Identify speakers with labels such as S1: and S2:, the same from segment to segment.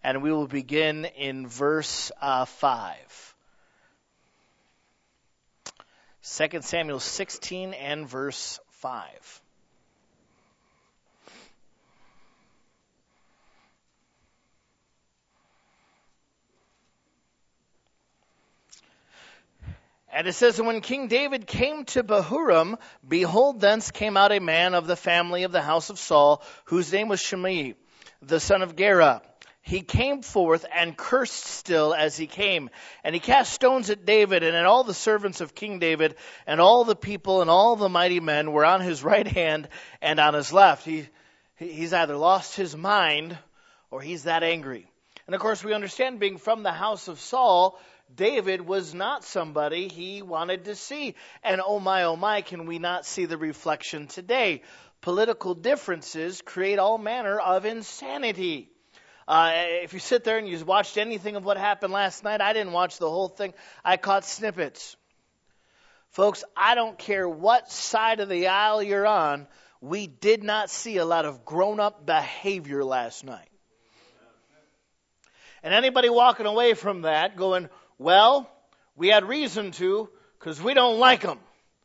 S1: and we will begin in verse 5. 2 Samuel 16 and verse 5. And it says, and when King David came to Bahurim, behold, thence came out a man of the family of the house of Saul, whose name was Shimei, the son of Gera. He came forth and cursed still as he came. And he cast stones at David and at all the servants of King David, and all the people and all the mighty men were on his right hand and on his left. He's either lost his mind or he's that angry. And of course we understand, being from the house of Saul, David was not somebody he wanted to see. And oh my, can we not see the reflection today? Political differences create all manner of insanity. If you sit there and you watched anything of what happened last night, I didn't watch the whole thing. I caught snippets. Folks, I don't care what side of the aisle you're on, we did not see a lot of grown-up behavior last night. And anybody walking away from that going, well, we had reason to because we don't like them.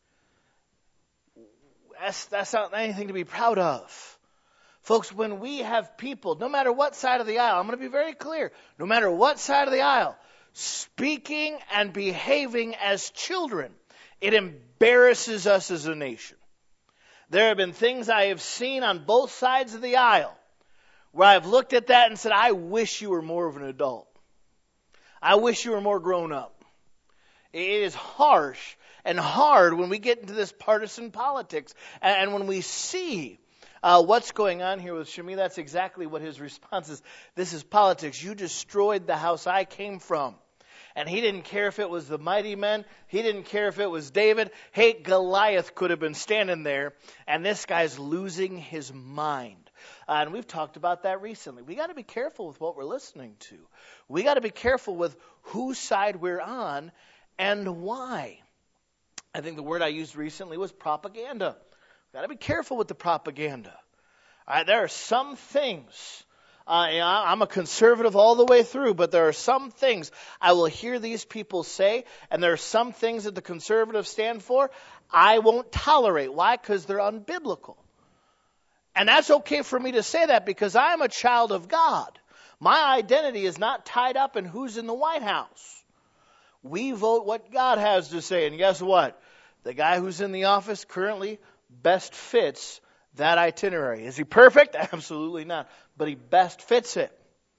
S1: That's not anything to be proud of. Folks, when we have people, no matter what side of the aisle, I'm going to be very clear, no matter what side of the aisle, speaking and behaving as children, it embarrasses us as a nation. There have been things I have seen on both sides of the aisle where I've looked at that and said, I wish you were more of an adult. I wish you were more grown up. It is harsh and hard when we get into this partisan politics. And when we see what's going on here with Shimei, that's exactly what his response is. This is politics. You destroyed the house I came from. And he didn't care if it was the mighty men. He didn't care if it was David. Hey, Goliath could have been standing there. And this guy's losing his mind. And we've talked about that recently. We got to be careful with what we're listening to. We got to be careful with whose side we're on and why. I think the word I used recently was propaganda. We've got to be careful with the propaganda. All right, there are some things. I'm a conservative all the way through, but there are some things I will hear these people say, and there are some things that the conservatives stand for I won't tolerate. Why? Because they're unbiblical. And that's okay for me to say that because I'm a child of God. My identity is not tied up in who's in the White House. We vote what God has to say. And guess what? The guy who's in the office currently best fits that itinerary. Is he perfect? Absolutely not. But he best fits it.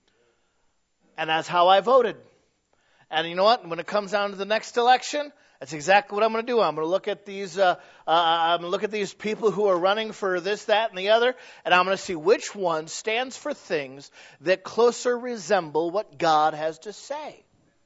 S1: And that's how I voted. And you know what? When it comes down to the next election, that's exactly what I'm going to do. I'm going to look at these people who are running for this, that, and the other, and I'm going to see which one stands for things that closer resemble what God has to say.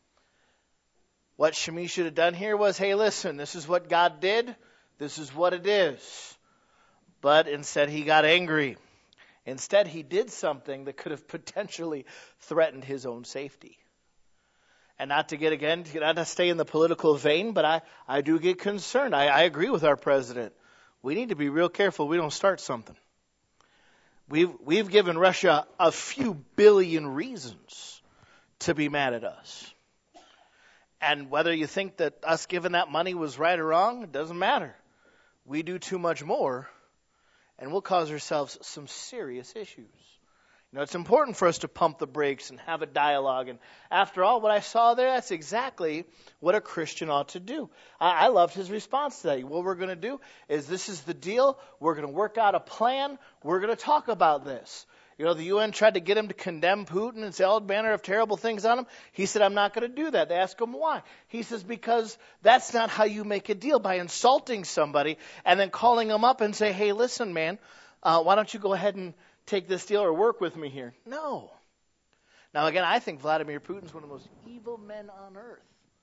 S1: What Shimei should have done here was, hey, listen, this is what God did. This is what it is. But instead he got angry. Instead he did something that could have potentially threatened his own safety. And not to stay in the political vein, but I do get concerned. I agree with our president. We need to be real careful we don't start something. We've given Russia a few billion reasons to be mad at us. And whether you think that us giving that money was right or wrong, it doesn't matter. We do too much more, and we'll cause ourselves some serious issues. You know, it's important for us to pump the brakes and have a dialogue. And after all, what I saw there, that's exactly what a Christian ought to do. I loved his response to that. What we're going to do is, this is the deal. We're going to work out a plan. We're going to talk about this. You know, the UN tried to get him to condemn Putin and say all manner of terrible things on him. He said, I'm not going to do that. They asked him why. He says, because that's not how you make a deal, by insulting somebody and then calling them up and say, hey, listen, man, why don't you go ahead and take this deal or work with me here? No. Now, again, I think Vladimir Putin's one of the most evil men on earth.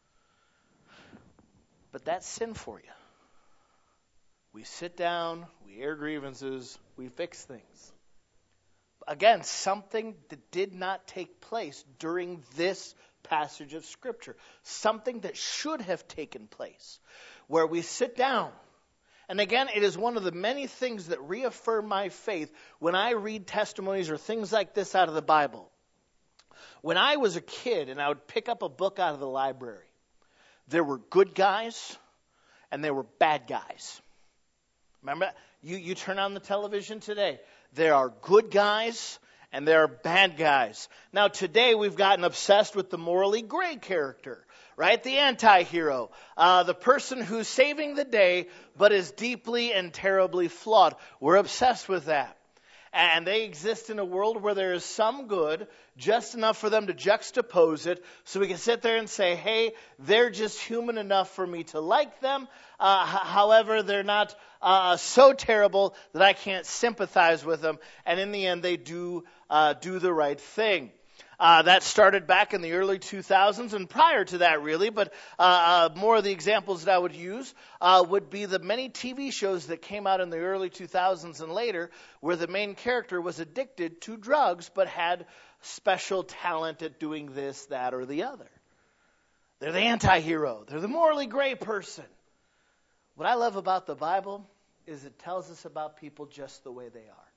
S1: But that's sin for you. We sit down, we air grievances, we fix things. Again, something that did not take place during this passage of Scripture. Something that should have taken place. Where we sit down. And again, it is one of the many things that reaffirm my faith when I read testimonies or things like this out of the Bible. When I was a kid and I would pick up a book out of the library, there were good guys and there were bad guys. Remember, you turn on the television today, there are good guys and there are bad guys. Now today we've gotten obsessed with the morally gray character, right? The anti-hero, the person who's saving the day but is deeply and terribly flawed. We're obsessed with that. And they exist in a world where there is some good, just enough for them to juxtapose it, so we can sit there and say, hey, they're just human enough for me to like them. However, they're not so terrible that I can't sympathize with them. And in the end, they do the right thing. That started back in the early 2000s and prior to that, really. But more of the examples that I would use would be the many TV shows that came out in the early 2000s and later where the main character was addicted to drugs but had special talent at doing this, that, or the other. They're the anti-hero. They're the morally gray person. What I love about the Bible is it tells us about people just the way they are.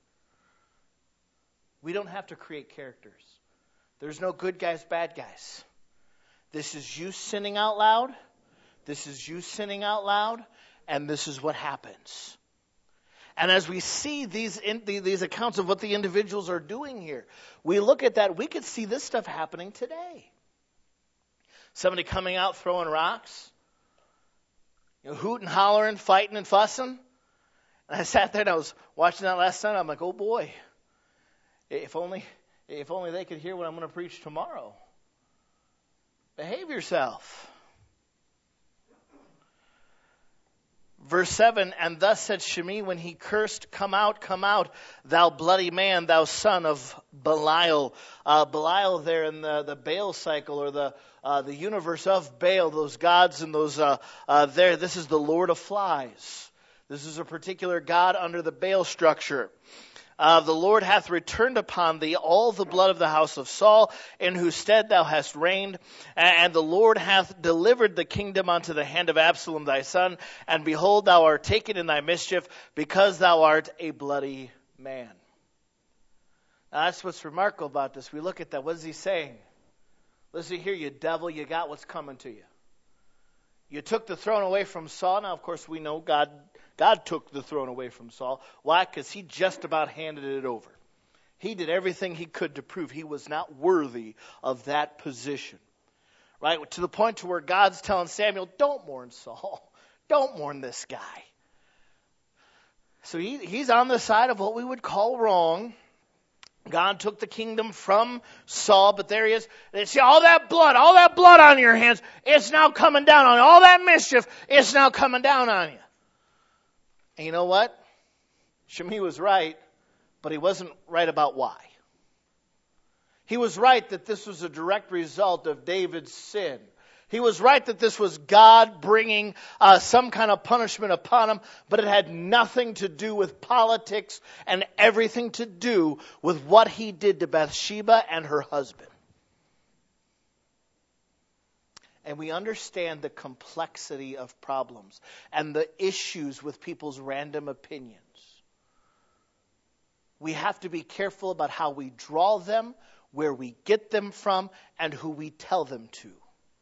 S1: We don't have to create characters. There's no good guys, bad guys. This is you sinning out loud. This is you sinning out loud. And this is what happens. And as we see these accounts of what the individuals are doing here, we look at that, we could see this stuff happening today. Somebody coming out throwing rocks, hooting, hollering, fighting, and fussing. And I sat there and I was watching that last night. I'm like, oh boy, if only they could hear what I'm going to preach tomorrow. Behave yourself. Verse 7, and thus said Shimei when he cursed, come out, thou bloody man, thou son of Belial. Belial there in the Baal cycle, or the universe of Baal, those gods and those there. This is the Lord of Flies. This is a particular god under the Baal structure. The Lord hath returned upon thee all the blood of the house of Saul, in whose stead thou hast reigned. And the Lord hath delivered the kingdom unto the hand of Absalom thy son. And behold, thou art taken in thy mischief, because thou art a bloody man. Now that's what's remarkable about this. We look at that. What is he saying? Listen here, you devil, you got what's coming to you. You took the throne away from Saul. Now, of course, we know God took the throne away from Saul. Why? Because he just about handed it over. He did everything he could to prove he was not worthy of that position. Right? To the point to where God's telling Samuel, don't mourn Saul. Don't mourn this guy. So he's on the side of what we would call wrong. God took the kingdom from Saul, but there he is. And see, all that blood on your hands, it's now coming down on you. All that mischief, it's now coming down on you. And you know what? Shimei was right, but he wasn't right about why. He was right that this was a direct result of David's sin. He was right that this was God bringing some kind of punishment upon him, but it had nothing to do with politics and everything to do with what he did to Bathsheba and her husband. And we understand the complexity of problems and the issues with people's random opinions. We have to be careful about how we draw them, where we get them from, and who we tell them to.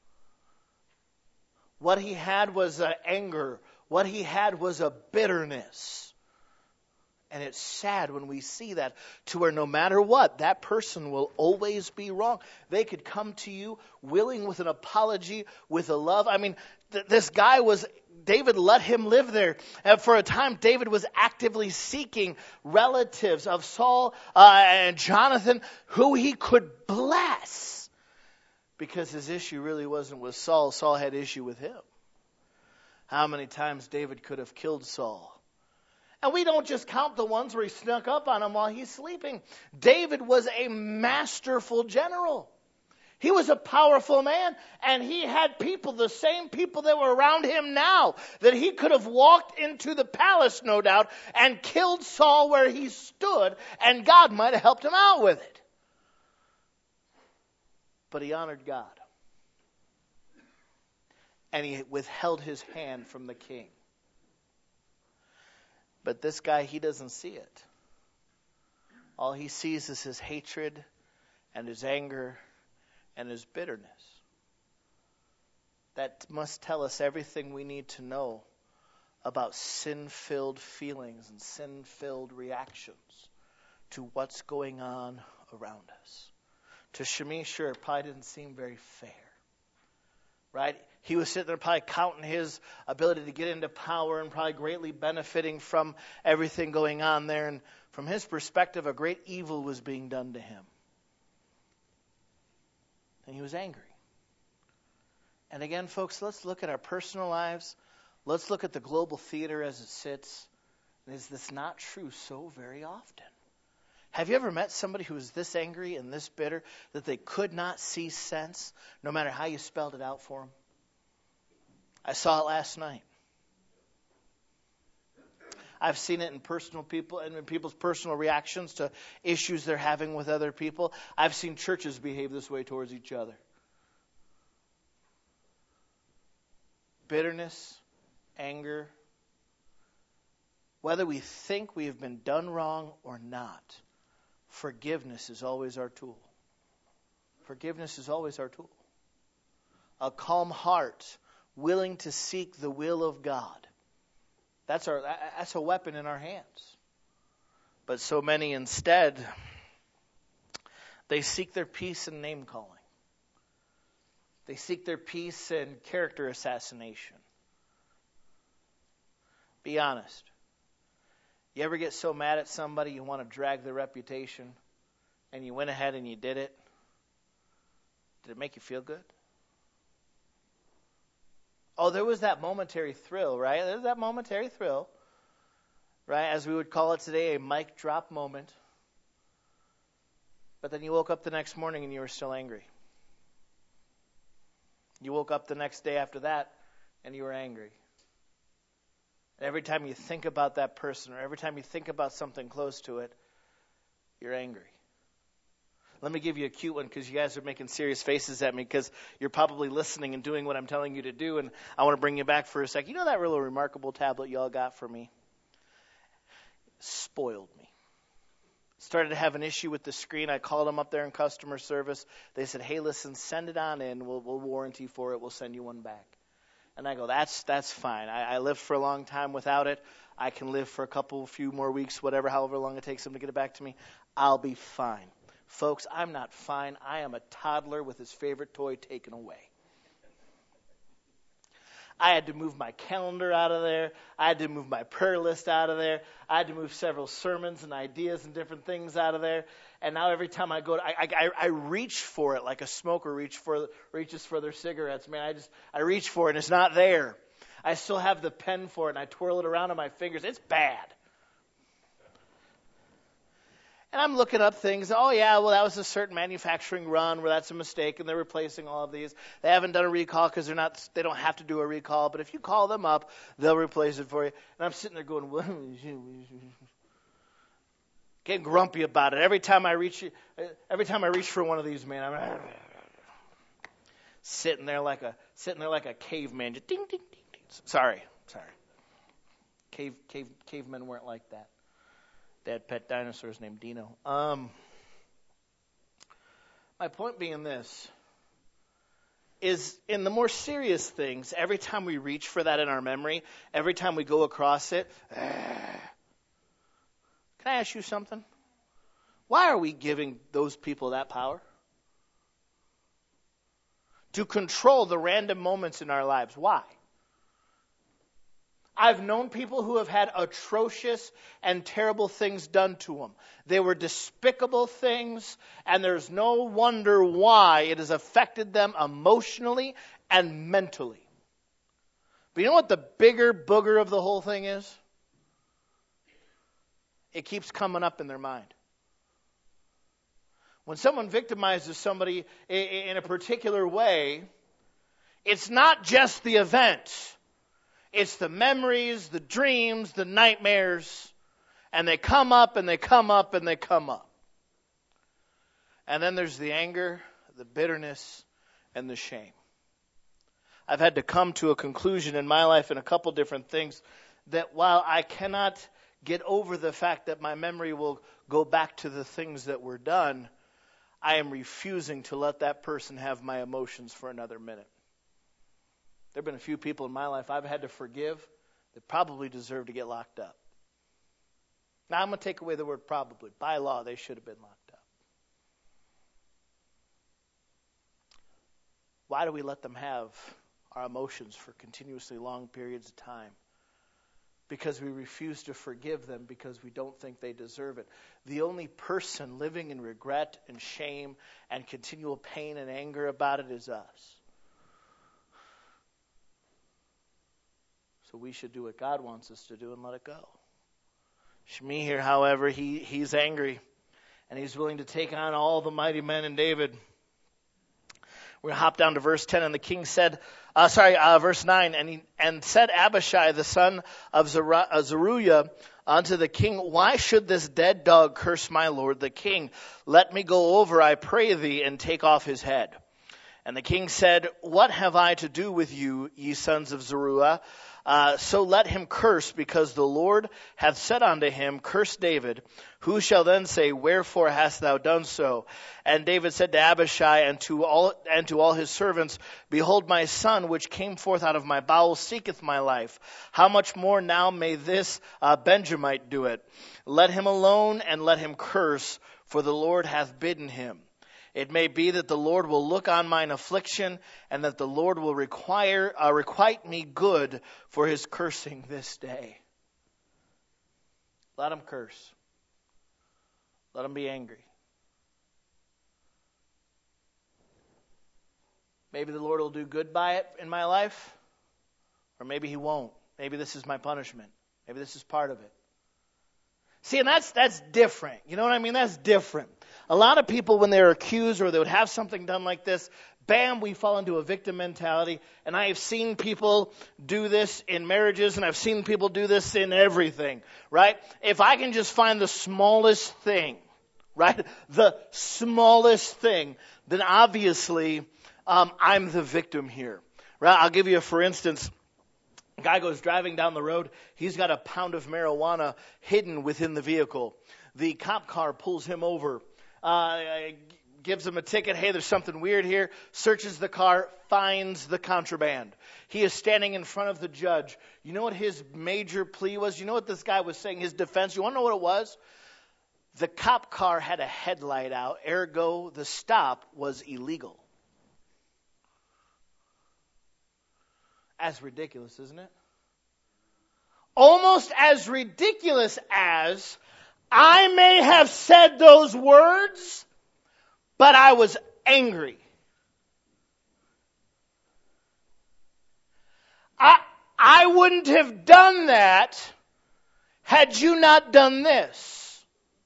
S1: What he had was anger. What he had was a bitterness. And it's sad when we see that, to where no matter what, that person will always be wrong. They could come to you willing with an apology, with a love. I mean, this guy David let him live there. And for a time, David was actively seeking relatives of Saul and Jonathan who he could bless. Because his issue really wasn't with Saul. Saul had issue with him. How many times David could have killed Saul? And we don't just count the ones where he snuck up on him while he's sleeping. David was a masterful general. He was a powerful man, and he had people, the same people that were around him now, that he could have walked into the palace, no doubt, and killed Saul where he stood, and God might have helped him out with it. But he honored God. And he withheld his hand from the king. But this guy, he doesn't see it. All he sees is his hatred and his anger and his bitterness. That must tell us everything we need to know about sin-filled feelings and sin-filled reactions to what's going on around us. To Shimei, sure, it probably didn't seem very fair. Right? He was sitting there probably counting his ability to get into power and probably greatly benefiting from everything going on there. And from his perspective, a great evil was being done to him. And he was angry. And again, folks, let's look at our personal lives. Let's look at the global theater as it sits. And is this not true so very often? Have you ever met somebody who was this angry and this bitter that they could not see sense, no matter how you spelled it out for them? I saw it last night. I've seen it in personal people and in people's personal reactions to issues they're having with other people. I've seen churches behave this way towards each other. Bitterness, anger, whether we think we have been done wrong or not, forgiveness is always our tool. Forgiveness is always our tool. A calm heart, willing to seek the will of God. That's a weapon in our hands. But so many instead, they seek their peace in name calling. They seek their peace in character assassination. Be honest. You ever get so mad at somebody you want to drag their reputation, and you went ahead and you did it? Did it make you feel good? Oh, there was that momentary thrill, right? There's that momentary thrill, right? As we would call it today, a mic drop moment. But then you woke up the next morning and you were still angry. You woke up the next day after that and you were angry. And every time you think about that person or every time you think about something close to it, you're angry. Let me give you a cute one because you guys are making serious faces at me because you're probably listening and doing what I'm telling you to do, and I want to bring you back for a sec. You know that really remarkable tablet you all got for me? Spoiled me. Started to have an issue with the screen. I called them up there in customer service. They said, hey, listen, send it on in. We'll warranty for it. We'll send you one back. And I go, that's fine. I lived for a long time without it. I can live for a few more weeks, however long it takes them to get it back to me. I'll be fine. Folks, I'm not fine. I am a toddler with his favorite toy taken away. I had to move my calendar out of there. I had to move my prayer list out of there. I had to move several sermons and ideas and different things out of there. And now every time I go, I reach for it like a smoker reaches for their cigarettes. Man, I reach for it and it's not there. I still have the pen for it and I twirl it around on my fingers. It's bad. And I'm looking up things. Oh, yeah, well, that was a certain manufacturing run where that's a mistake, and they're replacing all of these. They haven't done a recall because they don't have to do a recall. But if you call them up, they'll replace it for you. And I'm sitting there going, getting grumpy about it. Every time I reach for one of these, man, I'm sitting there like a caveman. Just ding, ding, ding, ding. Sorry. Cavemen weren't like that. They had pet dinosaurs named Dino. My point being this, is in the more serious things, every time we reach for that in our memory, every time we go across it, can I ask you something? Why are we giving those people that power? To control the random moments in our lives. Why? I've known people who have had atrocious and terrible things done to them. They were despicable things, and there's no wonder why it has affected them emotionally and mentally. But you know what the bigger booger of the whole thing is? It keeps coming up in their mind. When someone victimizes somebody in a particular way, it's not just the event. It's the memories, the dreams, the nightmares, and they come up and they come up and they come up. And then there's the anger, the bitterness, and the shame. I've had to come to a conclusion in my life in a couple different things that while I cannot get over the fact that my memory will go back to the things that were done, I am refusing to let that person have my emotions for another minute. There have been a few people in my life I've had to forgive that probably deserve to get locked up. Now, I'm going to take away the word probably. By law, they should have been locked up. Why do we let them have our emotions for continuously long periods of time? Because we refuse to forgive them because we don't think they deserve it. The only person living in regret and shame and continual pain and anger about it is us. So we should do what God wants us to do and let it go. Shimei here, however, he's angry. And he's willing to take on all the mighty men in David. We're going to hop down to verse 10. And the king said, verse 9. And said Abishai, the son of Zeruiah, unto the king, why should this dead dog curse my lord the king? Let me go over, I pray thee, and take off his head. And the king said, what have I to do with you, ye sons of Zeruiah? So let him curse, because the Lord hath said unto him, curse David. Who shall then say, wherefore hast thou done so? And David said to Abishai and to all his servants, behold, my son, which came forth out of my bowels, seeketh my life. How much more now may this Benjamite do it? Let him alone, and let him curse, for the Lord hath bidden him. It may be that the Lord will look on mine affliction, and that the Lord will requite me good for his cursing this day. Let him curse. Let him be angry. Maybe the Lord will do good by it in my life, or maybe he won't. Maybe this is my punishment. Maybe this is part of it. See, and that's different. You know what I mean? That's different. A lot of people, when they're accused or they would have something done like this, bam, we fall into a victim mentality. And I have seen people do this in marriages, and I've seen people do this in everything, right? If I can just find the smallest thing, right? The smallest thing, then obviously I'm the victim here, right? I'll give you for instance. A guy goes driving down the road. He's got a pound of marijuana hidden within the vehicle. The cop car pulls him over, gives him a ticket. Hey, there's something weird here. Searches the car, finds the contraband. He is standing in front of the judge. You know what his major plea was? You know what this guy was saying? His defense, you want to know what it was? The cop car had a headlight out, ergo the stop was illegal. As ridiculous, isn't it? Almost as ridiculous as I may have said those words, but I was angry. I wouldn't have done that had you not done this.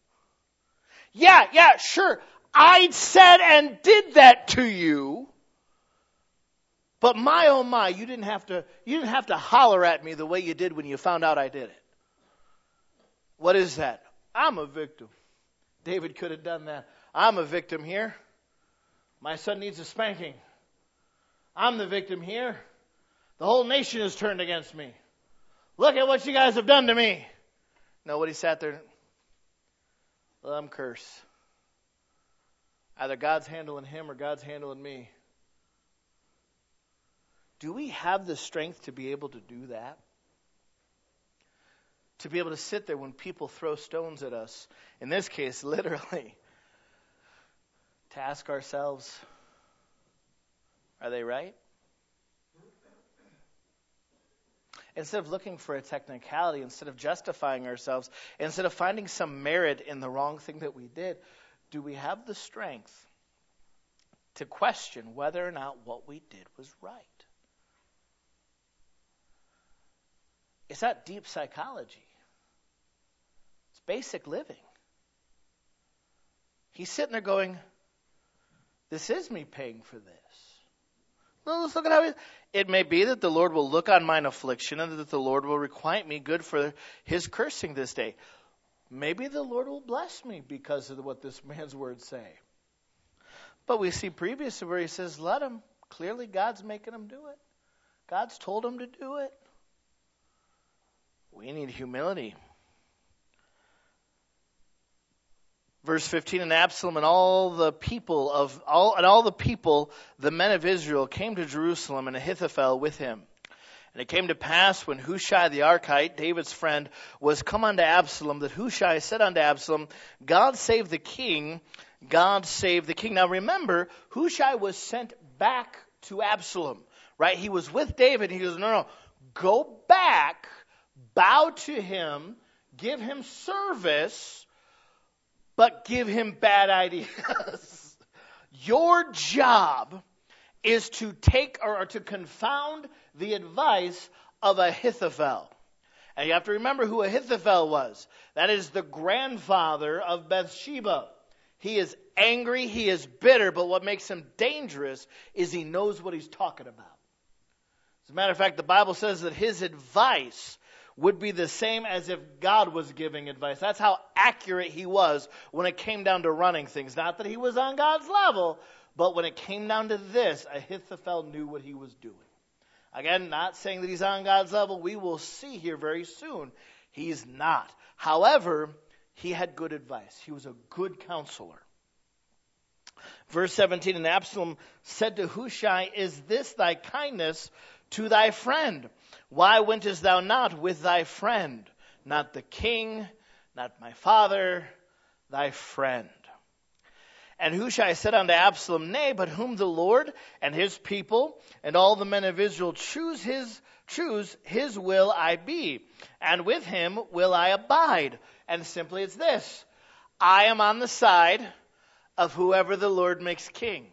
S1: Yeah, sure. I said and did that to you. But my oh my, you didn't have to holler at me the way you did when you found out I did it. What is that? I'm a victim. David could have done that. I'm a victim here. My son needs a spanking. I'm the victim here. The whole nation is turned against me. Look at what you guys have done to me. Nobody sat there. Let him curse. Either God's handling him or God's handling me. Do we have the strength to be able to do that? To be able to sit there when people throw stones at us, in this case, literally, to ask ourselves, are they right? Instead of looking for a technicality, instead of justifying ourselves, instead of finding some merit in the wrong thing that we did, do we have the strength to question whether or not what we did was right? It's not deep psychology. It's basic living. He's sitting there going, this is me paying for this. Well, let's look at how it may be that the Lord will look on mine affliction and that the Lord will requite me good for his cursing this day. Maybe the Lord will bless me because of what this man's words say. But we see previously where he says, let him. Clearly God's making him do it. God's told him to do it. We need humility. Verse 15, and Absalom and all the people, the men of Israel, came to Jerusalem, and Ahithophel with him. And it came to pass, when Hushai the Archite, David's friend, was come unto Absalom, that Hushai said unto Absalom, God save the king, God save the king. Now remember, Hushai was sent back to Absalom, right? He was with David, and he goes, no, go back, bow to him, give him service, but give him bad ideas. Your job is to take or to confound the advice of Ahithophel. And you have to remember who Ahithophel was. That is the grandfather of Bathsheba. He is angry, he is bitter, but what makes him dangerous is he knows what he's talking about. As a matter of fact, the Bible says that his advice would be the same as if God was giving advice. That's how accurate he was when it came down to running things. Not that he was on God's level, but when it came down to this, Ahithophel knew what he was doing. Again, not saying that he's on God's level. We will see here very soon. He's not. However, he had good advice. He was a good counselor. Verse 17, and Absalom said to Hushai, is this thy kindness to thy friend? Why wentest thou not with thy friend? Not the king, not my father, thy friend. And Hushai said unto Absalom, nay, but whom the Lord and his people and all the men of Israel choose, his will I be, and with him will I abide. And simply it's this: I am on the side of whoever the Lord makes king.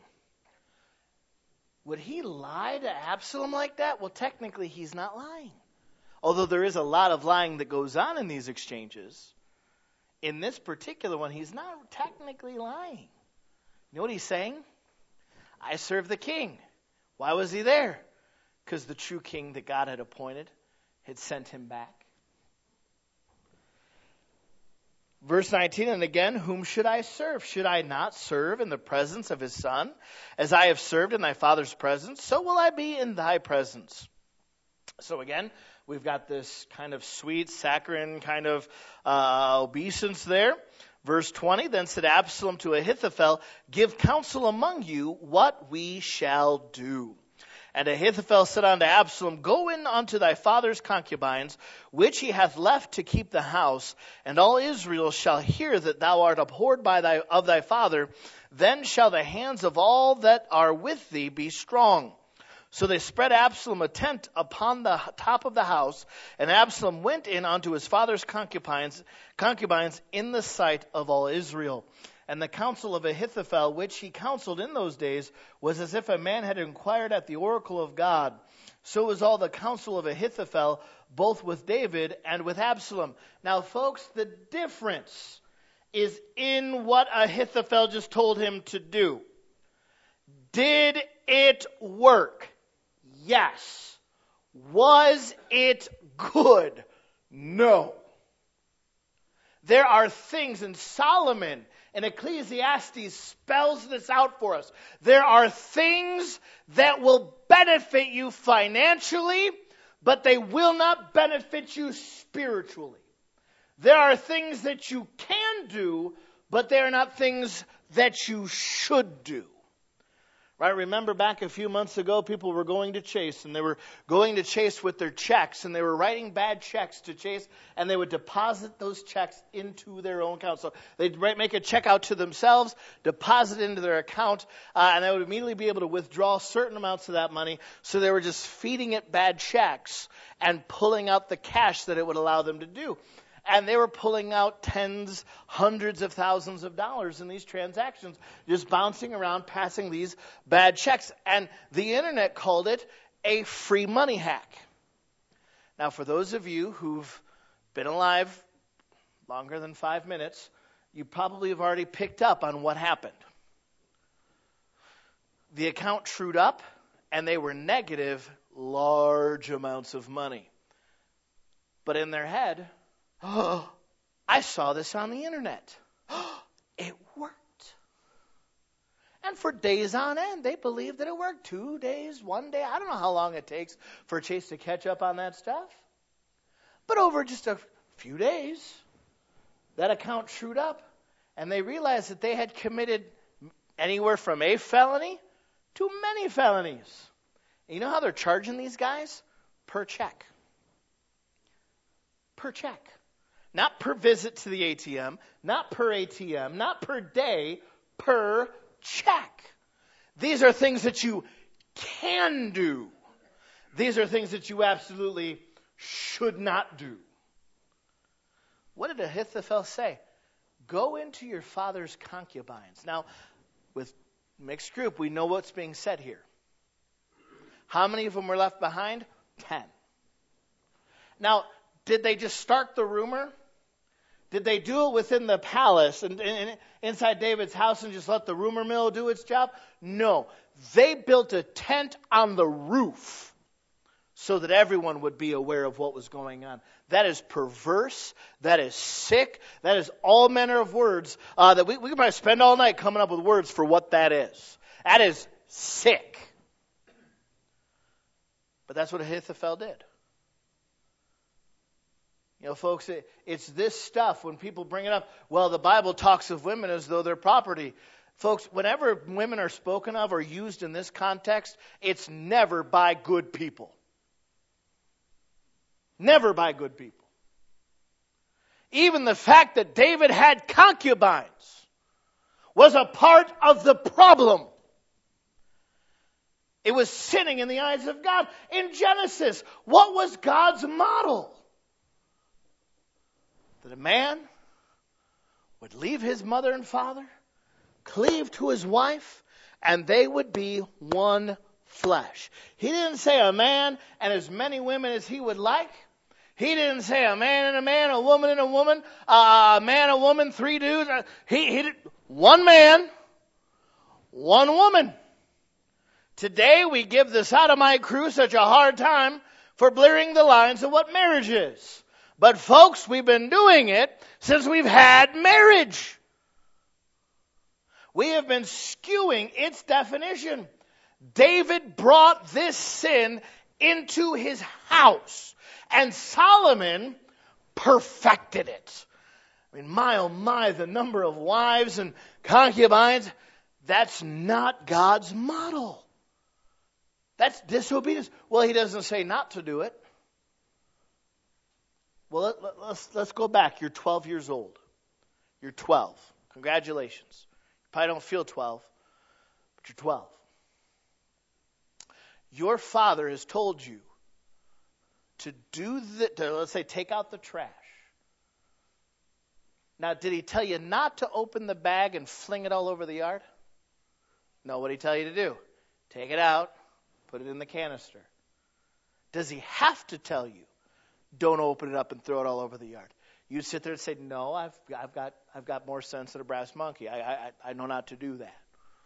S1: Would he lie to Absalom like that? Well, technically he's not lying. Although there is a lot of lying that goes on in these exchanges, in this particular one, he's not technically lying. You know what he's saying? I serve the king. Why was he there? Because the true king that God had appointed had sent him back. Verse 19, and again, whom should I serve? Should I not serve in the presence of his son? As I have served in thy father's presence, so will I be in thy presence. So again, we've got this kind of sweet, saccharine kind of obeisance there. Verse 20, then said Absalom to Ahithophel, give counsel among you what we shall do. And Ahithophel said unto Absalom, go in unto thy father's concubines, which he hath left to keep the house, and all Israel shall hear that thou art abhorred of thy father. Then shall the hands of all that are with thee be strong. So they spread Absalom a tent upon the top of the house, and Absalom went in unto his father's concubines in the sight of all Israel. And the counsel of Ahithophel, which he counseled in those days, was as if a man had inquired at the oracle of God. So was all the counsel of Ahithophel, both with David and with Absalom. Now, folks, the difference is in what Ahithophel just told him to do. Did it work? Yes. Was it good? No. There are things, and Solomon in Ecclesiastes spells this out for us. There are things that will benefit you financially, but they will not benefit you spiritually. There are things that you can do, but they are not things that you should do. Right? Remember back a few months ago, people were going to Chase, and they were going to Chase with their checks, and they were writing bad checks to Chase, and they would deposit those checks into their own account. So they'd make a check out to themselves, deposit it into their account, and they would immediately be able to withdraw certain amounts of that money. So they were just feeding it bad checks and pulling out the cash that it would allow them to do. And they were pulling out tens, hundreds of thousands of dollars in these transactions, just bouncing around, passing these bad checks. And the internet called it a free money hack. Now, for those of you who've been alive longer than 5 minutes, you probably have already picked up on what happened. The account trued up, and they were negative large amounts of money. But in their head, oh, I saw this on the internet. It worked. And for days on end, they believed that it worked. 2 days, 1 day. I don't know how long it takes for Chase to catch up on that stuff. But over just a few days, that account trued up, And they realized that they had committed anywhere from a felony to many felonies. And you know how they're charging these guys? Per check. Per check. Not per visit to the ATM, not per ATM, not per day, per check. These are things that you can do. These are things that you absolutely should not do. What did Ahithophel say? Go into your father's concubines. Now, with mixed group, we know what's being said here. How many of them were left behind? 10. Now, did they just start the rumor? Did they do it within the palace and inside David's house and just let the rumor mill do its job? No. They built a tent on the roof so that everyone would be aware of what was going on. That is perverse. That is sick. That is all manner of words that we could probably spend all night coming up with words for what that is. That is sick. But that's what Ahithophel did. You know, folks, it's this stuff when people bring it up. Well, the Bible talks of women as though they're property. Folks, whenever women are spoken of or used in this context, it's never by good people. Never by good people. Even the fact that David had concubines was a part of the problem. It was sinning in the eyes of God. In Genesis, what was God's model? That a man would leave his mother and father, cleave to his wife, and they would be one flesh. He didn't say a man and as many women as he would like. He didn't say a man and a man, a woman and a woman, a man, a woman, 3 dudes. He did one man, one woman. Today we give the sodomite crew such a hard time for blurring the lines of what marriage is. But folks, we've been doing it since we've had marriage. We have been skewing its definition. David brought this sin into his house, and Solomon perfected it. I mean, my oh my, the number of wives and concubines, that's not God's model. That's disobedience. Well, he doesn't say not to do it. Well, let's go back. You're 12 years old. You're 12. Congratulations. You probably don't feel 12, but you're 12. Your father has told you to let's say, take out the trash. Now, did he tell you not to open the bag and fling it all over the yard? No, what did he tell you to do? Take it out, put it in the canister. Does he have to tell you, don't open it up and throw it all over the yard? You sit there and say, no, I've got more sense than a brass monkey. I know not to do that.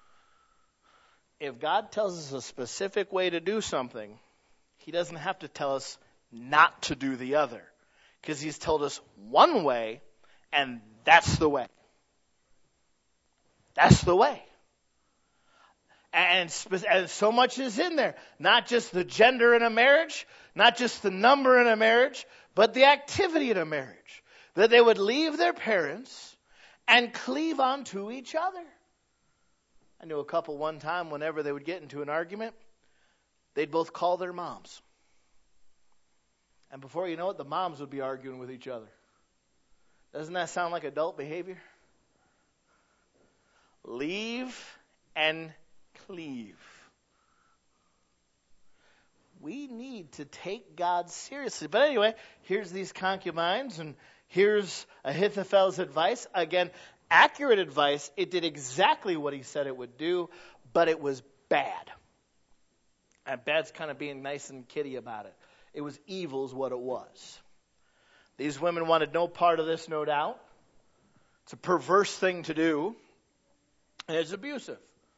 S1: If God tells us a specific way to do something, he doesn't have to tell us not to do the other, because he's told us one way, and that's the way. That's the way. And so much is in there. Not just the gender in a marriage, not just the number in a marriage, but the activity in a marriage. That they would leave their parents and cleave onto each other. I knew a couple one time, whenever they would get into an argument, they'd both call their moms. And before you know it, the moms would be arguing with each other. Doesn't that sound like adult behavior? Leave and cleave. We need to take God seriously. But anyway, here's these concubines, and here's Ahithophel's advice. Again, accurate advice. It did exactly what he said it would do, but it was bad. And bad's kind of being nice and kiddie about it. It was evil is what it was. These women wanted no part of this, no doubt. It's a perverse thing to do, and it's abusive.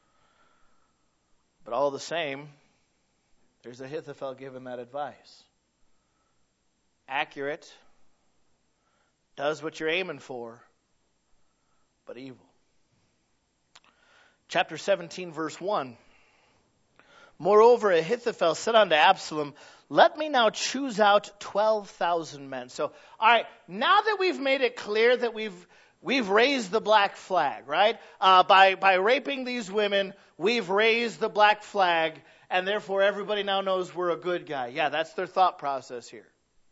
S1: But all the same, there's Ahithophel giving that advice. Accurate, does what you're aiming for, but evil. Chapter 17, verse 1. Moreover, Ahithophel said unto Absalom, let me now choose out 12,000 men. So, all right, now that we've made it clear that we've raised the black flag, right? By raping these women, we've raised the black flag, and therefore everybody now knows we're a good guy. Yeah, that's their thought process here.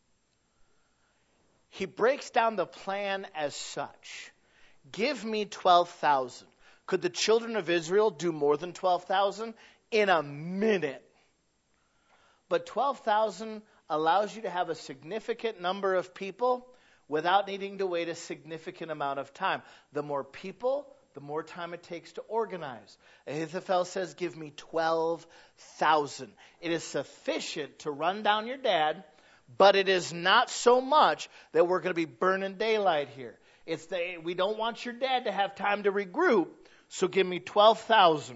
S1: He breaks down the plan as such. Give me 12,000. Could the children of Israel do more than 12,000? In a minute. But 12,000 allows you to have a significant number of people without needing to wait a significant amount of time. The more people, the more time it takes to organize. Ahithophel says, give me 12,000. It is sufficient to run down your dad, but it is not so much that we're going to be burning daylight here. We don't want your dad to have time to regroup, so give me 12,000.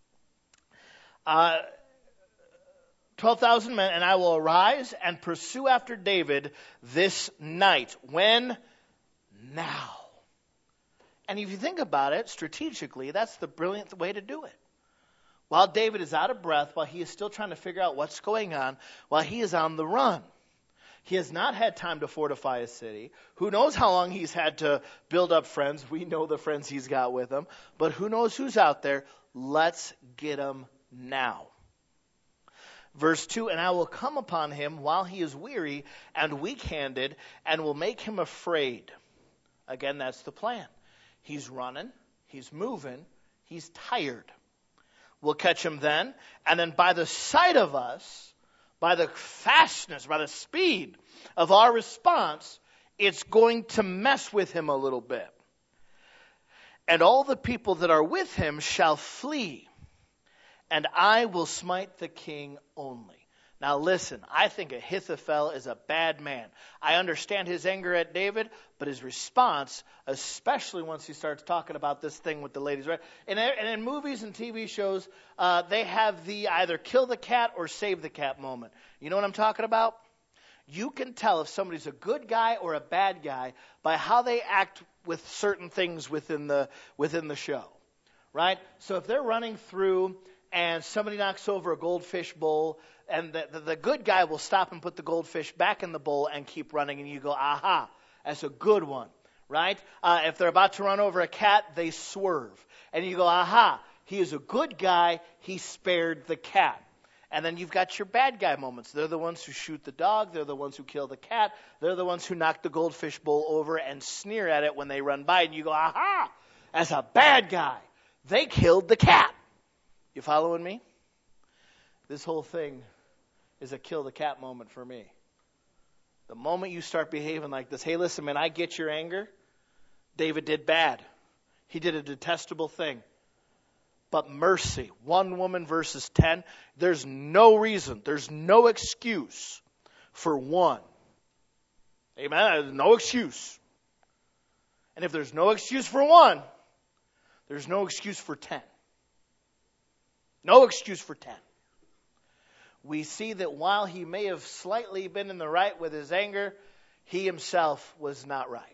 S1: 12,000 men, and I will arise and pursue after David this night. When? Now. And if you think about it strategically, that's the brilliant way to do it. While David is out of breath, while he is still trying to figure out what's going on, while he is on the run. He has not had time to fortify a city. Who knows how long he's had to build up friends. We know the friends he's got with him. But who knows who's out there. Let's get him now. Verse 2, and I will come upon him while he is weary and weak-handed, and will make him afraid. Again, that's the plan. He's running, he's moving, he's tired. We'll catch him then, and then by the sight of us, by the fastness, by the speed of our response, it's going to mess with him a little bit. And all the people that are with him shall flee, and I will smite the king only. Now listen, I think Ahithophel is a bad man. I understand his anger at David, but his response, especially once he starts talking about this thing with the ladies, right? And in movies and TV shows, they have the either kill the cat or save the cat moment. You know what I'm talking about? You can tell if somebody's a good guy or a bad guy by how they act with certain things within the show, right? So if they're running through and somebody knocks over a goldfish bowl, and the good guy will stop and put the goldfish back in the bowl and keep running, and you go, aha, that's a good one, right? If they're about to run over a cat, they swerve. And you go, aha, he is a good guy, he spared the cat. And then you've got your bad guy moments. They're the ones who shoot the dog, they're the ones who kill the cat, they're the ones who knock the goldfish bowl over and sneer at it when they run by, and you go, aha, that's a bad guy. They killed the cat. You following me? This whole thing is a kill the cat moment for me. The moment you start behaving like this, hey, listen, man, I get your anger. David did bad. He did a detestable thing. But mercy, 1 woman versus 10, there's no reason, there's no excuse for 1. Amen? There's no excuse. And if there's no excuse for 1, there's no excuse for 10. No excuse for 10. We see that while he may have slightly been in the right with his anger, he himself was not right.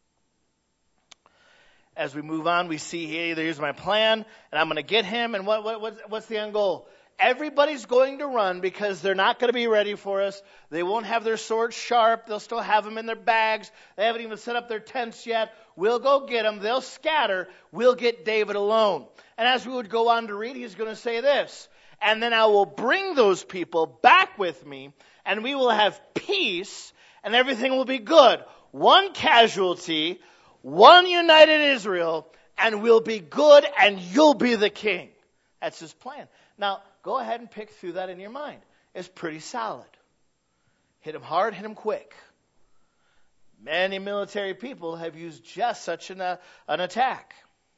S1: As we move on, we see, hey, here's my plan, and I'm going to get him, and what's the end goal? Everybody's going to run because they're not going to be ready for us. They won't have their swords sharp. They'll still have them in their bags. They haven't even set up their tents yet. We'll go get them. They'll scatter. We'll get David alone. And as we would go on to read, he's going to say this, and then I will bring those people back with me, and we will have peace, and everything will be good. 1 casualty, 1 united Israel, and we'll be good, and you'll be the king. That's his plan. Now, go ahead and pick through that in your mind. It's pretty solid. Hit him hard, hit him quick. Many military people have used just such an attack.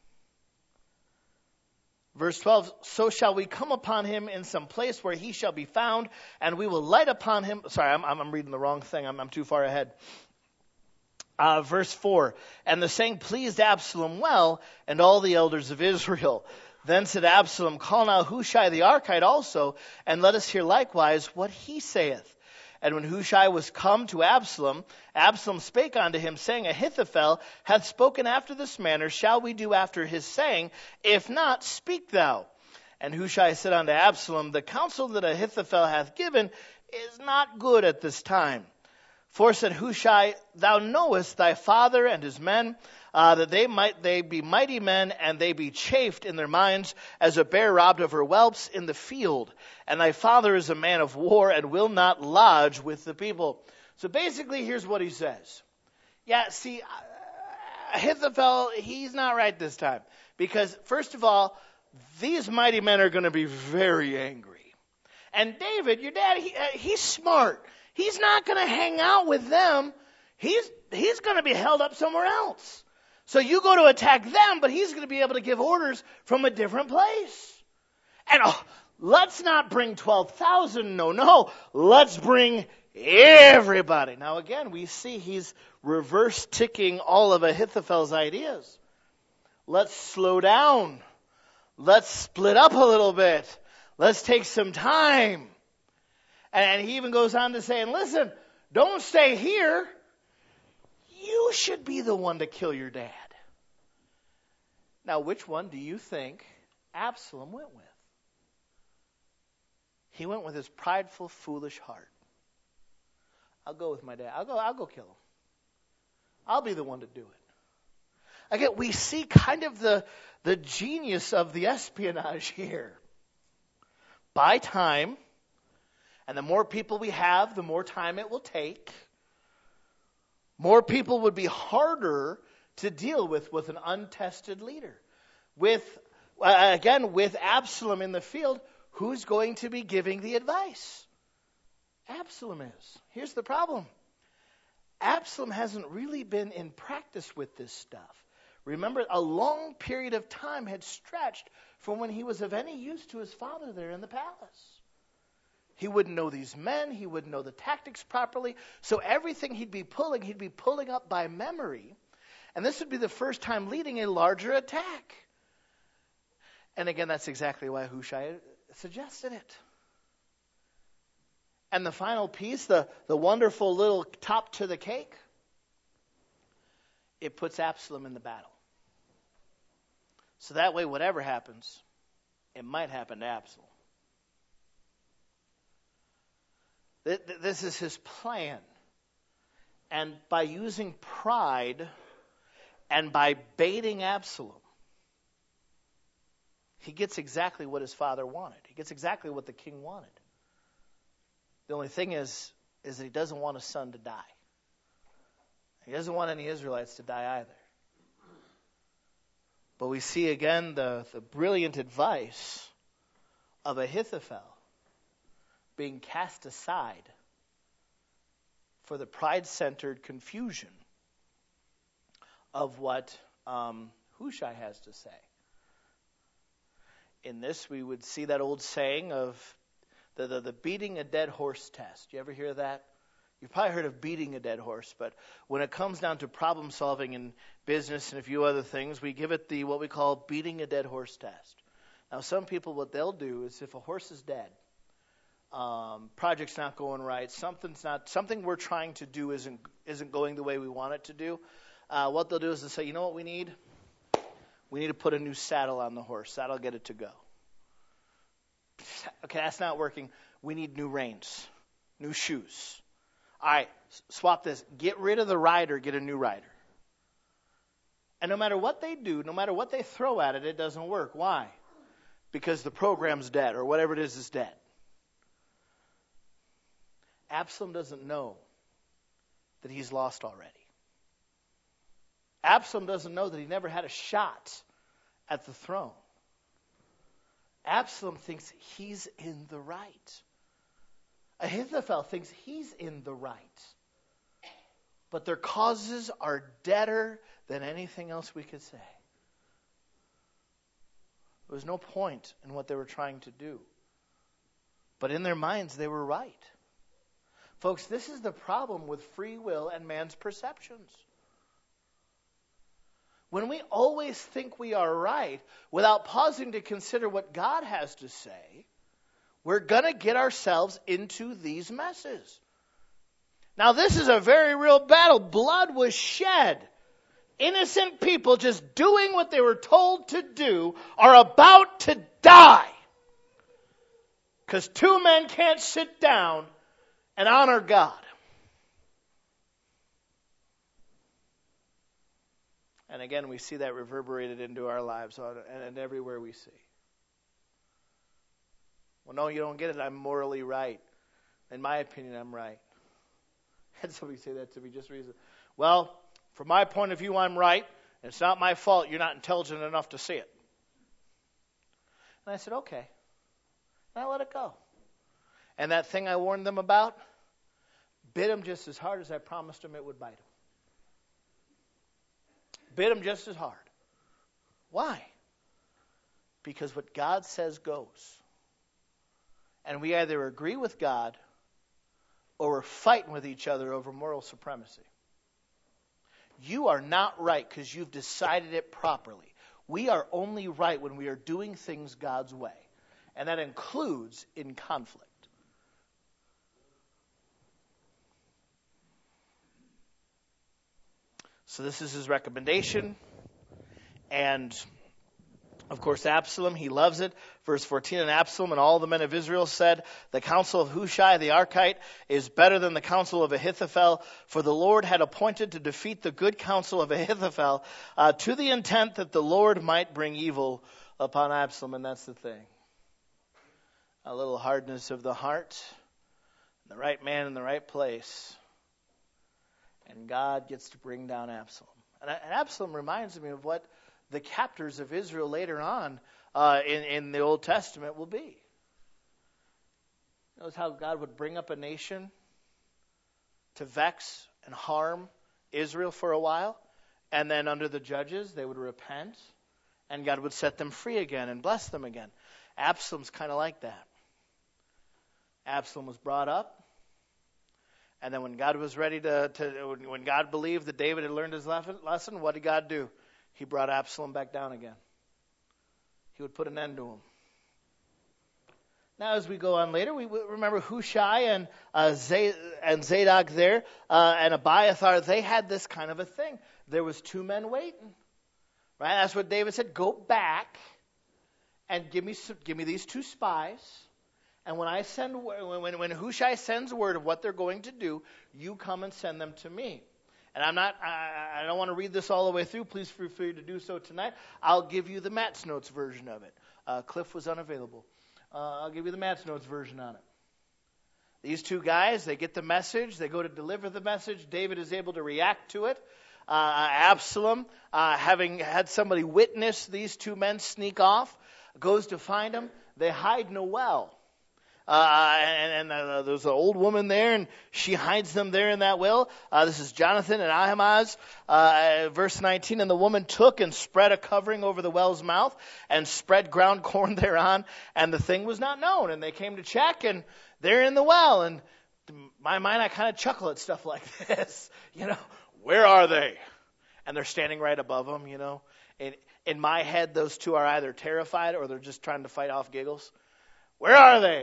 S1: Verse 12, so shall we come upon him in some place where he shall be found, and we will light upon him. Sorry, I'm reading the wrong thing. I'm too far ahead. Verse 4, and the saying pleased Absalom well, and all the elders of Israel. Then said Absalom, call now Hushai the Archite also, and let us hear likewise what he saith. And when Hushai was come to Absalom, Absalom spake unto him, saying, Ahithophel hath spoken after this manner, shall we do after his saying? If not, speak thou. And Hushai said unto Absalom, the counsel that Ahithophel hath given is not good at this time. For said Hushai, thou knowest thy father and his men, that they be mighty men, and they be chafed in their minds, as a bear robbed of her whelps in the field. And thy father is a man of war, and will not lodge with the people. So basically, here's what he says. Yeah, see, Ahithophel, he's not right this time. Because, first of all, these mighty men are going to be very angry. And David, your dad, he's smart. He's not going to hang out with them. He's going to be held up somewhere else. So you go to attack them, but he's going to be able to give orders from a different place. And let's not bring 12,000. No. Let's bring everybody. Now again, we see he's reverse ticking all of Ahithophel's ideas. Let's slow down. Let's split up a little bit. Let's take some time. And he even goes on to say, and listen, don't stay here. You should be the one to kill your dad. Now, which one do you think Absalom went with? He went with his prideful, foolish heart. I'll go with my dad. I'll go kill him. I'll be the one to do it. Again, we see kind of the genius of the espionage here. Buy time. And the more people we have, the more time it will take. More people would be harder to deal with an untested leader. With Absalom in the field, who's going to be giving the advice? Absalom is. Here's the problem. Absalom hasn't really been in practice with this stuff. Remember, a long period of time had stretched from when he was of any use to his father there in the palace. He wouldn't know these men. He wouldn't know the tactics properly. So everything he'd be pulling up by memory. And this would be the first time leading a larger attack. And again, that's exactly why Hushai suggested it. And the final piece, the wonderful little top to the cake, it puts Absalom in the battle. So that way, whatever happens, it might happen to Absalom. This is his plan. And by using pride and by baiting Absalom, he gets exactly what his father wanted. He gets exactly what the king wanted. The only thing is that he doesn't want his son to die. He doesn't want any Israelites to die either. But we see again the brilliant advice of Ahithophel being cast aside for the pride-centered confusion of what Hushai has to say. In this, we would see that old saying of the beating a dead horse test. You ever hear that? You've probably heard of beating a dead horse, but when it comes down to problem solving in business and a few other things, we give it what we call beating a dead horse test. Now, some people, what they'll do is if a horse is dead, project's not going right, something we're trying to do isn't going the way we want it to do, what they'll do is they'll say, you know what we need? We need to put a new saddle on the horse. That'll get it to go. Okay, that's not working. We need new reins, new shoes. All right, swap this. Get rid of the rider, get a new rider. And no matter what they do, no matter what they throw at it, it doesn't work. Why? Because the program's dead, or whatever it is dead. Absalom doesn't know that he's lost already. Absalom doesn't know that he never had a shot at the throne. Absalom thinks he's in the right. Ahithophel thinks he's in the right. But their causes are deader than anything else we could say. There was no point in what they were trying to do. But in their minds, they were right. Folks, this is the problem with free will and man's perceptions. When we always think we are right without pausing to consider what God has to say, we're going to get ourselves into these messes. Now, this is a very real battle. Blood was shed. Innocent people just doing what they were told to do are about to die. Because two men can't sit down and honor God. And again, we see that reverberated into our lives and everywhere we see. Well, no, you don't get it. I'm morally right. In my opinion, I'm right. I had somebody say that to me just recently. Well, from my point of view, I'm right. And it's not my fault. You're not intelligent enough to see it. And I said, okay. And I let it go. And that thing I warned them about bit them just as hard as I promised them it would bite them. Bit them just as hard. Why? Because what God says goes. And we either agree with God or we're fighting with each other over moral supremacy. You are not right because you've decided it properly. We are only right when we are doing things God's way. And that includes in conflict. So this is his recommendation. And of course, Absalom, he loves it. Verse 14, and Absalom and all the men of Israel said, the counsel of Hushai the Archite is better than the counsel of Ahithophel, for the Lord had appointed to defeat the good counsel of Ahithophel to the intent that the Lord might bring evil upon Absalom. And that's the thing. A little hardness of the heart, the right man in the right place, and God gets to bring down Absalom. And Absalom reminds me of what the captors of Israel later on in the Old Testament will be. Notice how God would bring up a nation to vex and harm Israel for a while, and then under the judges they would repent, and God would set them free again and bless them again. Absalom's kind of like that. Absalom was brought up, and then when God was ready when God believed that David had learned his lesson, what did God do? He brought Absalom back down again. He would put an end to him. Now, as we go on later, we remember Hushai and Zadok there, and Abiathar. They had this kind of a thing. There was two men waiting, right? That's what David said. Go back and give me these two spies. And when when Hushai sends word of what they're going to do, you come and send them to me. And I don't want to read this all the way through. Please feel free to do so tonight. I'll give you the Matt's Notes version of it. Cliff was unavailable. I'll give you the Matt's Notes version on it. These two guys, they get the message. They go to deliver the message. David is able to react to it. Absalom, having had somebody witness these two men sneak off, goes to find them. They hide in a well. There's an old woman there, and she hides them there in that well. This is Jonathan and Ahimaaz. Verse 19, and the woman took and spread a covering over the well's mouth and spread ground corn thereon, and the thing was not known. And they came to check, and they're in the well. And in my mind, I kind of chuckle at stuff like this. Where are they? And they're standing right above them, In my head, those two are either terrified or they're just trying to fight off giggles. Where are they?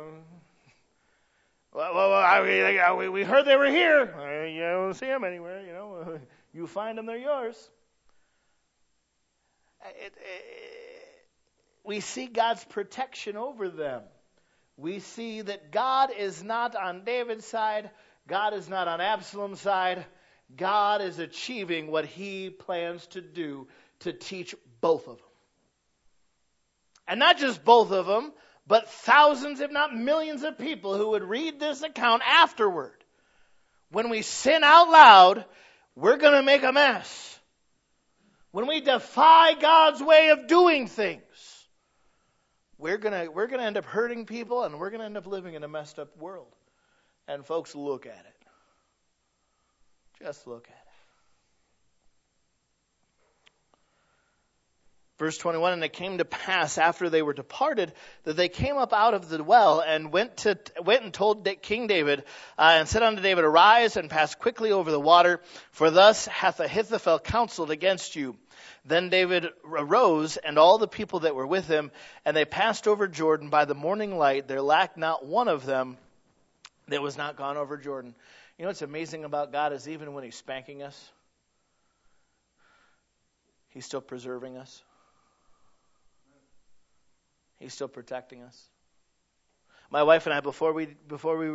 S1: Well, we heard they were here. You don't see them anywhere. You find them, they're yours. We see God's protection over them. We see that God is not on David's side. God is not on Absalom's side. God is achieving what he plans to do to teach both of them. And not just both of them, but thousands, if not millions of people who would read this account afterward. When we sin out loud, we're going to make a mess. When we defy God's way of doing things, we're going to end up hurting people, and we're going to end up living in a messed up world. And folks, look at it. Just look at it. Verse 21, and it came to pass after they were departed that they came up out of the well and went and told King David and said unto David, arise and pass quickly over the water, for thus hath Ahithophel counseled against you. Then David arose and all the people that were with him, and they passed over Jordan by the morning light. There lacked not one of them that was not gone over Jordan. You know what's amazing about God is even when he's spanking us, he's still preserving us. He's still protecting us. My wife and I, before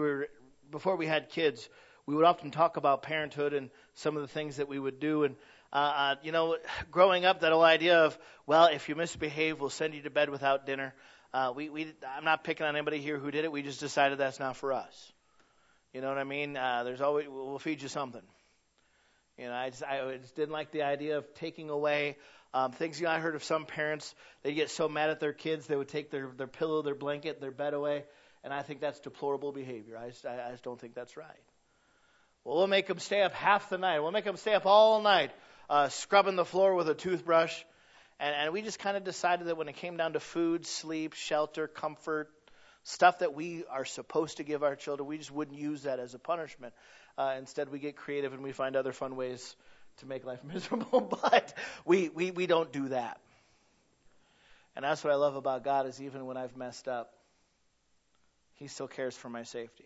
S1: we had kids, we would often talk about parenthood and some of the things that we would do. And Growing up, that whole idea of, well, if you misbehave, we'll send you to bed without dinner. I'm not picking on anybody here who did it. We just decided that's not for us. You know what I mean? We'll feed you something. I just didn't like the idea of taking away things. I heard of some parents, they get so mad at their kids, they would take their pillow, their blanket, their bed away. And I think that's deplorable behavior. I just don't think that's right. Well, we'll make them stay up half the night. We'll make them stay up all night, scrubbing the floor with a toothbrush. And we just kind of decided that when it came down to food, sleep, shelter, comfort, stuff that we are supposed to give our children, we just wouldn't use that as a punishment. Instead, we get creative and we find other fun ways to make life miserable. But we don't do that. And that's what I love about God, is even when I've messed up, He still cares for my safety.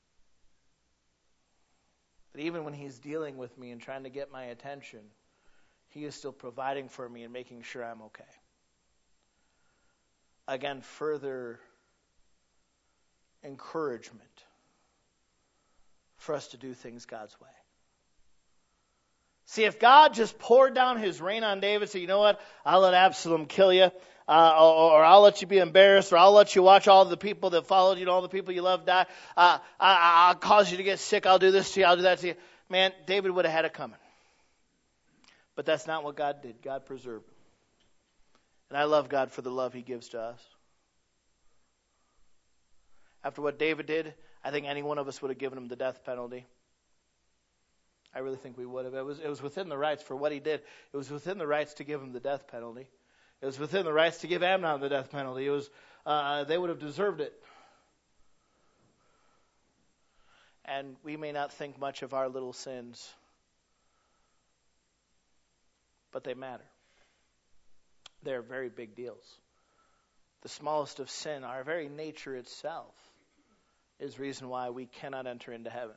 S1: That even when He's dealing with me and trying to get my attention, He is still providing for me and making sure I'm okay. Again, further encouragement for us to do things God's way. See, if God just poured down His rain on David, said, you know what, I'll let Absalom kill you, or I'll let you be embarrassed, or I'll let you watch all the people that followed you, all the people you love die, I'll cause you to get sick, I'll do this to you, I'll do that to you. Man, David would have had it coming. But that's not what God did. God preserved him. And I love God for the love He gives to us. After what David did, I think any one of us would have given him the death penalty. I really think we would have. It was within the rights for what he did. It was within the rights to give him the death penalty. It was within the rights to give Amnon the death penalty. It was they would have deserved it. And we may not think much of our little sins, but they matter. They're very big deals. The smallest of sin, our very nature itself, is reason why we cannot enter into heaven.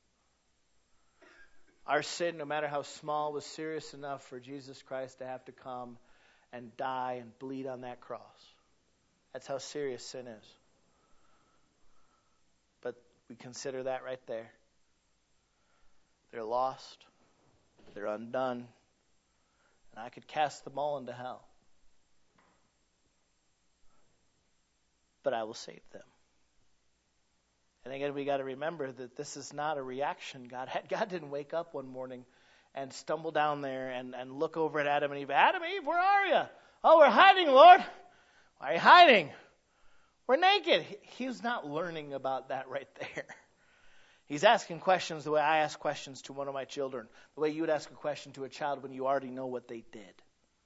S1: Our sin, no matter how small, was serious enough for Jesus Christ to have to come and die and bleed on that cross. That's how serious sin is. But we consider that right there. They're lost. They're undone. And I could cast them all into hell. But I will save them. And again, we got to remember that this is not a reaction God had. God didn't wake up one morning and stumble down there and look over at Adam and Eve. Adam, Eve, where are you? Oh, we're hiding, Lord. Why are you hiding? We're naked. He's not learning about that right there. He's asking questions the way I ask questions to one of my children, the way you would ask a question to a child when you already know what they did.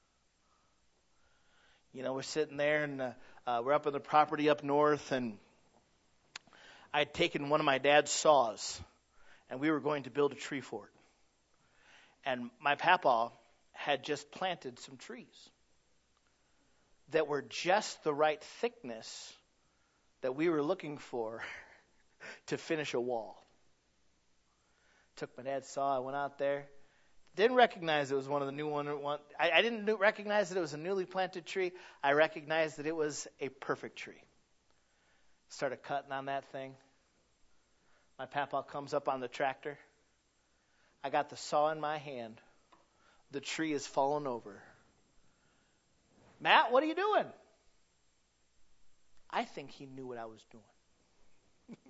S1: We're sitting there and we're up on the property up north, and I'd taken one of my dad's saws, and we were going to build a tree fort. And my papa had just planted some trees that were just the right thickness that we were looking for to finish a wall. Took my dad's saw, I went out there. Didn't recognize it was one of the new one. I didn't recognize that it was a newly planted tree. I recognized that it was a perfect tree. Started cutting on that thing. My papa comes up on the tractor. I got the saw in my hand. The tree is fallen over. Matt, what are you doing? I think he knew what I was doing.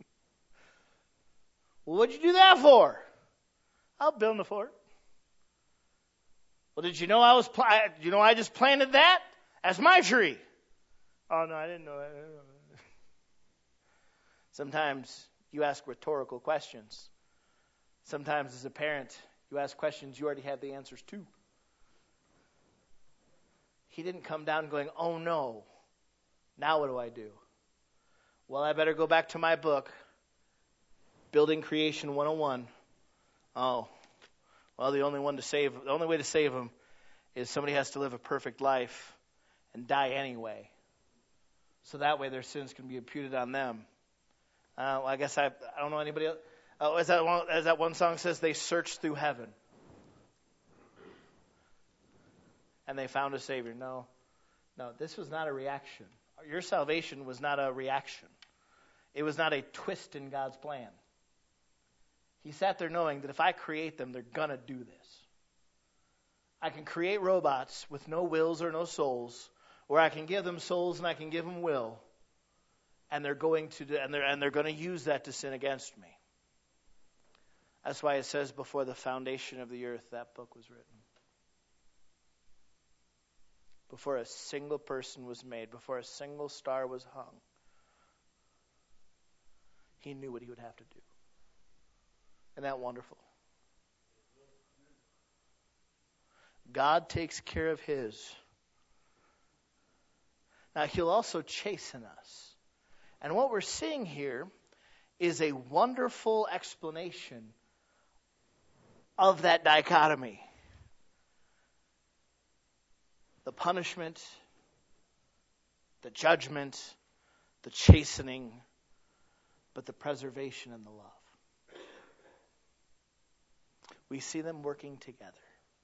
S1: Well, what'd you do that for? I'm building the fort. Well, did you know I just planted that? That's my tree. Oh, no, I didn't know that. Sometimes you ask rhetorical questions. Sometimes as a parent, you ask questions you already have the answers to. He didn't come down going, oh no, now what do I do? Well, I better go back to my book, Building Creation 101. Oh, well, the only way to save him is somebody has to live a perfect life and die anyway. So that way their sins can be imputed on them. I guess I don't know anybody else. As that one song says, they searched through heaven. And they found a Savior. No, this was not a reaction. Your salvation was not a reaction. It was not a twist in God's plan. He sat there knowing that if I create them, they're going to do this. I can create robots with no wills or no souls, or I can give them souls and I can give them will, and they're going to use that to sin against me. That's why it says before the foundation of the earth that book was written. Before a single person was made, before a single star was hung, he knew what he would have to do. Isn't that wonderful? God takes care of his. Now, he'll also chasten us. And what we're seeing here is a wonderful explanation of that dichotomy. The punishment, the judgment, the chastening, but the preservation and the love. We see them working together.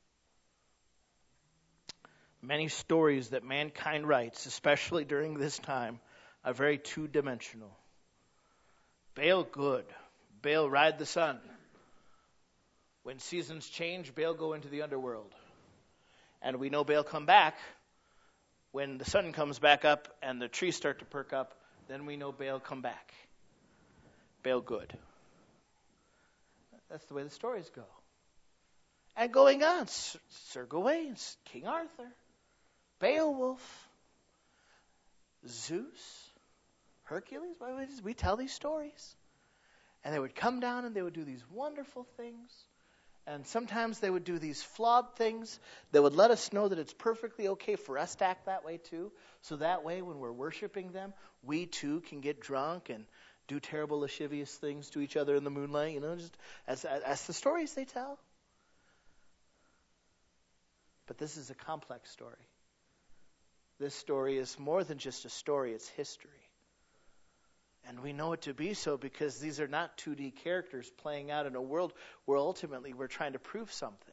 S1: Many stories that mankind writes, especially during this time, are very two-dimensional. Baal, good. Baal, ride the sun. When seasons change, Baal go into the underworld. And we know Baal come back. When the sun comes back up and the trees start to perk up, then we know Baal come back. Baal, good. That's the way the stories go. And going on, Sir Gawain, King Arthur, Beowulf, Zeus, Hercules. We tell these stories. And they would come down and they would do these wonderful things. And sometimes they would do these flawed things that would let us know that it's perfectly okay for us to act that way too. So that way when we're worshiping them, we too can get drunk and do terrible lascivious things to each other in the moonlight, just as the stories they tell. But this is a complex story. This story is more than just a story, it's history. And we know it to be so because these are not 2D characters playing out in a world where ultimately we're trying to prove something.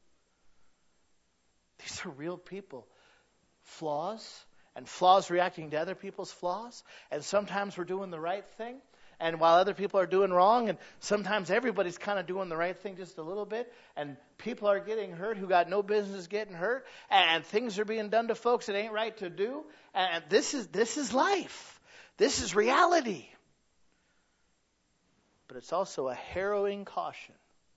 S1: These are real people. Flaws, and flaws reacting to other people's flaws. And sometimes we're doing the right thing, and while other people are doing wrong, and sometimes everybody's kind of doing the right thing just a little bit, and people are getting hurt who got no business getting hurt, and things are being done to folks that ain't right to do. And this is life. This is reality. But it's also a harrowing caution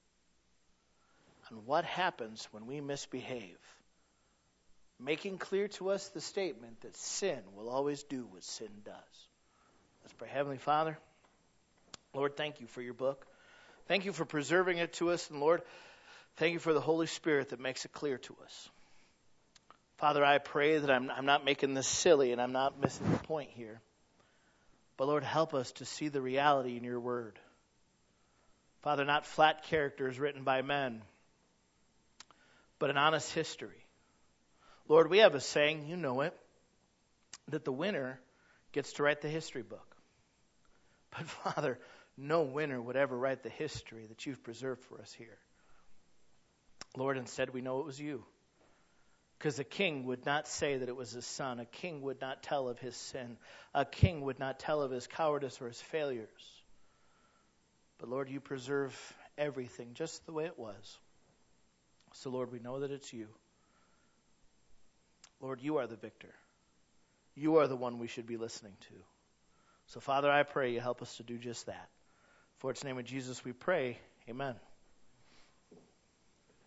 S1: on what happens when we misbehave, making clear to us the statement that sin will always do what sin does. Let's pray. Heavenly Father, Lord, thank you for your book. Thank you for preserving it to us. And Lord, thank you for the Holy Spirit that makes it clear to us. Father, I pray that I'm not making this silly and I'm not missing the point here. But Lord, help us to see the reality in your word. Father, not flat characters written by men, but an honest history. Lord, we have a saying, you know it, that the winner gets to write the history book. But Father, no winner would ever write the history that you've preserved for us here. Lord, instead we know it was you. Because a king would not say that it was his son. A king would not tell of his sin. A king would not tell of his cowardice or his failures. But Lord, you preserve everything just the way it was. So Lord, we know that it's you. Lord, you are the victor. You are the one we should be listening to. So Father, I pray you help us to do just that. For it's in the name of Jesus we pray. Amen.